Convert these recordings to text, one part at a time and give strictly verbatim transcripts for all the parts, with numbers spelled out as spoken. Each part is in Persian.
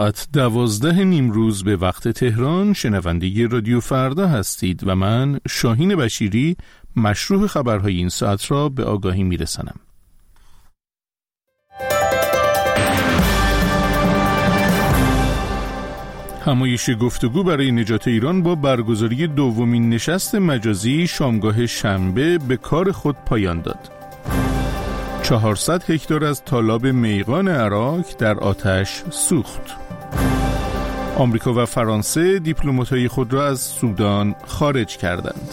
ساعت دوازده نیمروز به وقت تهران شنونده رادیو فردا هستید و من شاهین بشیری مشروح خبرهای این ساعت را به آگاهی میرسانم. همایش گفتگو برای نجات ایران با برگزاری دومین نشست مجازی شامگاه شنبه به کار خود پایان داد. چهارصد هکتار از تالاب میغان عراق در آتش سوخت. آمریکا و فرانسه دیپلمات‌های خود را از سودان خارج کردند.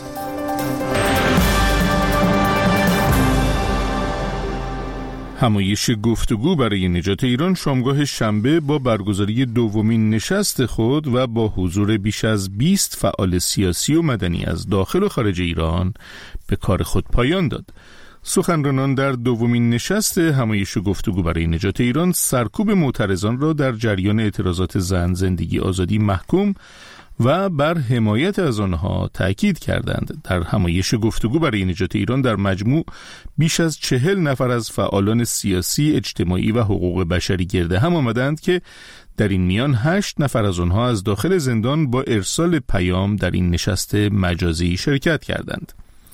همایش گفتگو برای نجات ایران شامگاه شنبه با برگزاری دومین نشست خود و با حضور بیش از بیست فعال سیاسی و مدنی از داخل و خارج ایران به کار خود پایان داد. سخنرانان در دومین نشست همایش گفتگو برای نجات ایران سرکوب معترضان را در جریان اعتراضات زن، زندگی، آزادی، محکوم و بر حمایت از آنها تأکید کردند. در همایش گفتگو برای نجات ایران در مجموع بیش از چهل نفر از فعالان سیاسی، اجتماعی و حقوق بشری گرد هم آمدند که در این میان هشت نفر از آنها از داخل زندان با ارسال پیام در این نشست مجازی شرکت کردند.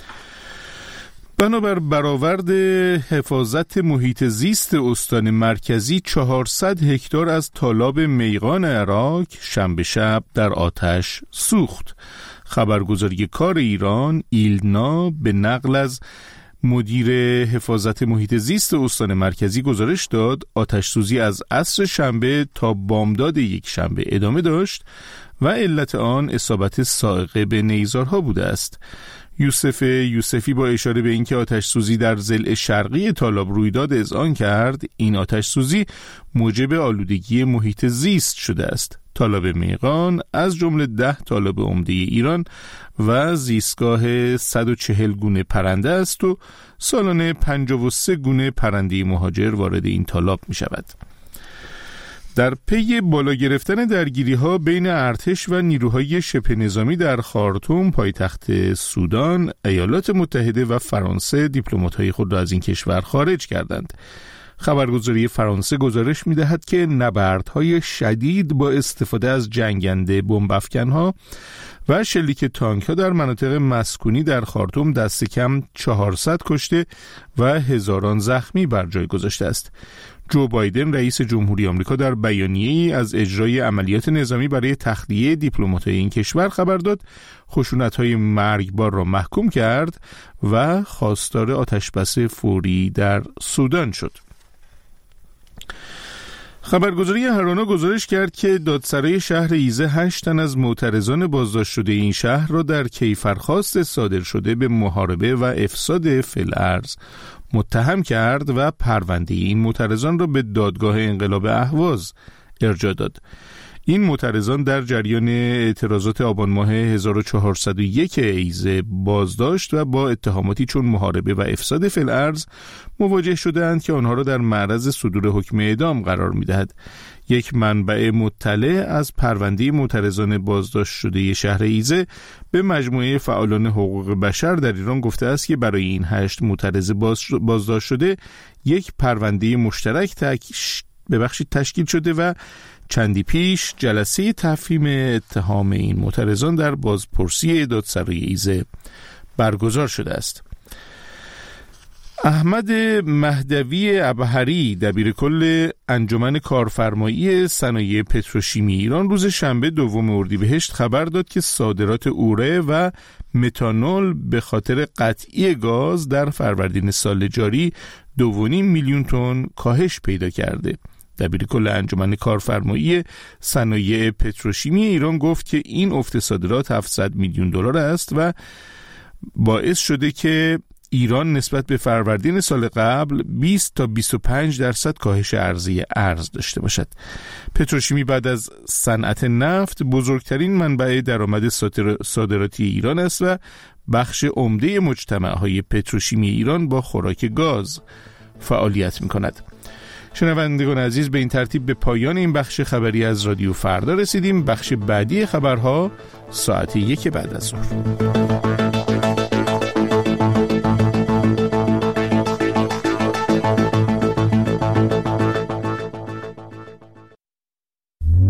بنابر برآورد حفاظت محیط زیست استان مرکزی، چهارصد هکتار از تالاب میغان عراق شنبه شب در آتش سوخت. خبرگزاری کار ایران ایلنا به نقل از مدیر حفاظت محیط زیست استان مرکزی گزارش داد آتش سوزی از عصر شنبه تا بامداد یک شنبه ادامه داشت و علت آن اصابت صاعقه به نیزارها بوده است. یوسف یوسفی با اشاره به اینکه آتش سوزی در ضلع شرقی تالاب رویداد اذعان کرد، این آتش سوزی موجب آلودگی محیط زیست شده است. تالاب میغان از جمله ده تالاب عمده ایران و زیستگاه صد و چهل گونه پرنده است و سالانه پنجاه و سه گونه پرنده مهاجر وارد این تالاب می شود. در پی بالا گرفتن درگیری‌ها بین ارتش و نیروهای شبه نظامی در خارتوم پایتخت سودان، ایالات متحده و فرانسه دیپلمات‌های خود را از این کشور خارج کردند. خبرگزاری فرانسه گزارش می‌دهد که نبردهای شدید با استفاده از جنگنده بمب‌افکن‌ها و شلیک تانک‌ها در مناطق مسکونی در خارتوم دست کم چهارصد کشته و هزاران زخمی بر جای گذاشته است. جو بایدن رئیس جمهوری آمریکا در بیانیه‌ای از اجرای عملیات نظامی برای تخلیه دیپلمات‌های این کشور خبر داد، خشونت‌های مرگبار را محکوم کرد و خواستار آتشبس فوری در سودان شد. خبرگزاری هرانا گزارش کرد که دادسرای شهر ایزه هشت تن از معترضان بازداشت شده این شهر را در کیفرخواست صادر شده به محاربه و افساد فی‌الارض متهم کرد و پرونده این معترضان را به دادگاه انقلاب اهواز ارجاع داد. این معترضان در جریان اعتراضات آبان ماه هزار و چهارصد و یک ایزه بازداشت و با اتهاماتی چون محاربه و افساد فی‌الارض مواجه شدند که آنها را در معرض صدور حکم اعدام قرار می‌دهد. یک منبع مطلع از پرونده معترضان بازداشت شده شهر ایزه به مجموعه فعالان حقوق بشر در ایران گفته است که برای این هشت معترض بازداشت شده یک پرونده مشترک تک... ببخشید تشکیل شده و چندی پیش جلسه تفهیم اتهام این معترضان در بازپرسی دادسرای ایزه برگزار شده است. احمد مهدوی ابهری دبیرکل انجمن کارفرمایی صنایع پتروشیمی ایران روز شنبه دوم اردیبهشت خبر داد که صادرات اوره و متانول به خاطر قطعی گاز در فروردین سال جاری دو و نیم میلیون تن کاهش پیدا کرده. دبیرکل انجمن کارفرمایی صنایع پتروشیمی ایران گفت که این افت صادرات هفتصد میلیون دلار است و باعث شده که ایران نسبت به فروردین سال قبل بیست تا بیست و پنج درصد کاهش عرضه ارز داشته باشد. پتروشیمی بعد از صنعت نفت بزرگترین منبع درآمد صادراتی ایران است و بخش عمده مجتمع‌های پتروشیمی ایران با خوراک گاز فعالیت می‌کند. شنوندگان عزیز، به این ترتیب به پایان این بخش خبری از رادیو فردا رسیدیم. بخش بعدی خبرها ساعت یک بعد از ظهر.